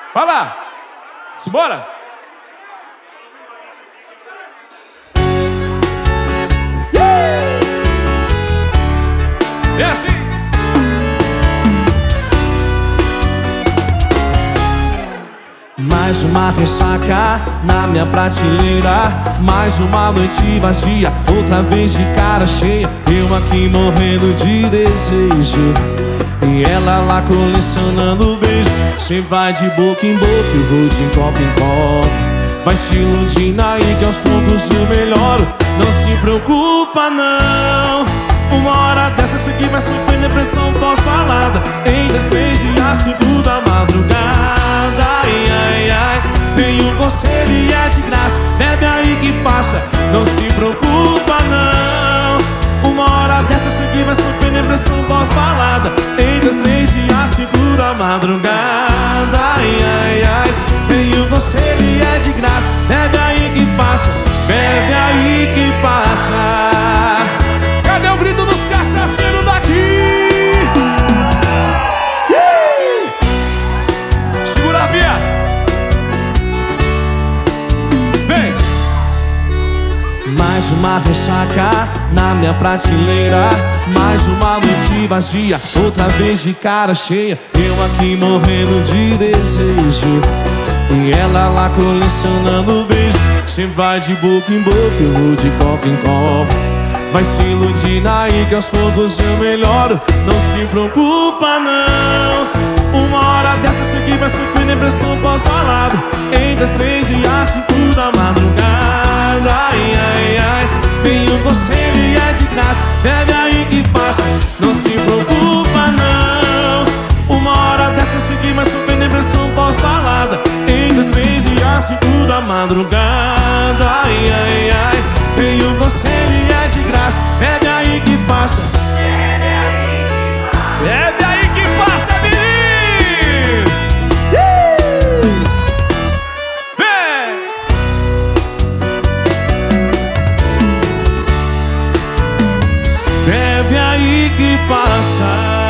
Vai lá. Simbora. É assim. Mais uma ressaca na minha prateleira, mais uma noite vazia, outra vez de cara cheia, eu aqui morrendo de desejo e ela lá colecionando beijo. Cê vai de boca em boca, eu vou de copo em copo. Vai se iludindo aí que aos poucos eu melhoro. Não se preocupa não, uma hora dessa isso aqui vai sofrer depressão pós-balada. Em 2, 3 dias, 5 da madrugada. Ai, ai, ai, tem um conselho e é de graça, bebe aí que passa. Não se preocupa não, uma hora dessa isso aqui vai sofrer depressão pós-balada. Em 2, 3 dias, 5 da madrugada. Ai, ai, ai, tem um conselho e é de graça, bebe aí que passa, bebe aí que passa. Cadê o grito dos cachaceiros daqui? Segura a via. Vem. Mais uma ressaca na minha prateleira, mais uma noite vazia, outra vez de cara cheia, eu aqui morrendo de desejo e ela lá colecionando beijo. Cê vai de boca em boca, eu vou de copo em copo. Vai se iludindo aí que aos poucos eu melhoro. Não se preocupa não, uma hora dessa isso aqui vai sofrer depressão pós-balada. Em 2, 3 dias, 5 da madrugada. Ai, ai, ai, tem um conselho e é de graça, bebe aí que passa. Não se preocupa não, uma hora dessa isso aqui vai sofrer depressão pós-balada. Em 2, 3 dias, 5 da madrugada. Ai, ai, ai, tem um conselho e é de graça, bebe aí que passa. Bebe aí que passa, menino. Vem. Bebe aí que passa.